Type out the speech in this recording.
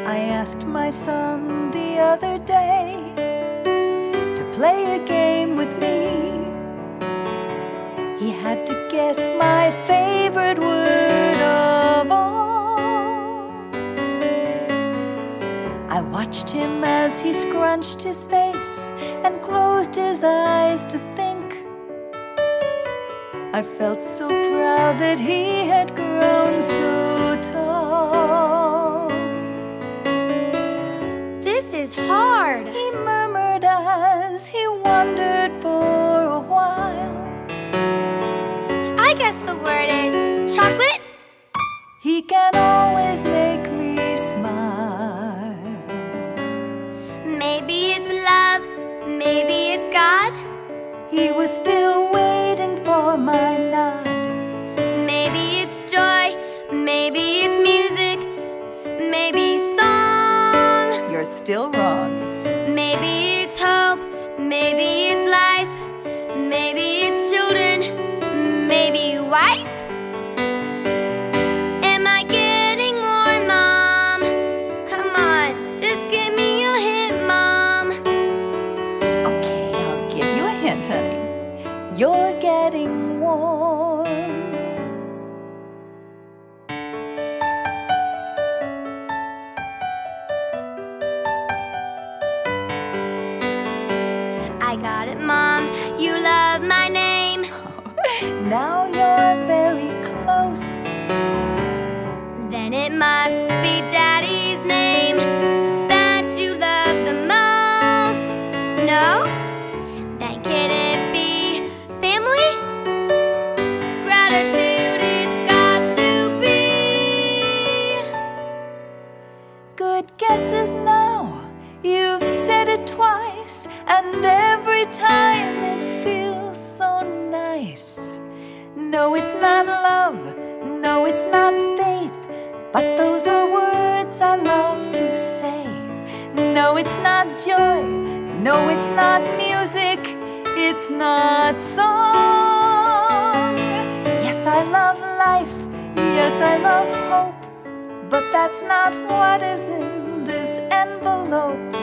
I asked my son the other day to play a game with me. He had to guess my favorite word of all. I watched him as he scrunched his face and closed his eyes to think. I felt so proud that he had grown so tall. This is hard, he murmured as he wondered for a while. I guess the word is chocolate? He can always make me smile. Maybe it's love, maybe it's God. He was still waiting for my nod. Maybe it's joy, maybe it's music, maybe song. You're still wrong. Maybe it's hope, maybe it's life, maybe it's children, maybe wife. Am I getting more, Mom? Come on, just give me a hint, Mom. Okay, I'll give you a hint, honey. You're getting warm. I got it, Mom. You love my name. Now you're very close. Then it must be Daddy's name that you love the most. No? Then can it be family? Gratitude, it's got to be. Good guesses now. You've said it twice, and every time it feels so nice. No, it's not love. No, it's not faith. But those are words I love to say. No, it's not joy. No, it's not music. It's not song. Yes, I love life. Yes, I love hope. But that's not what is in this envelope.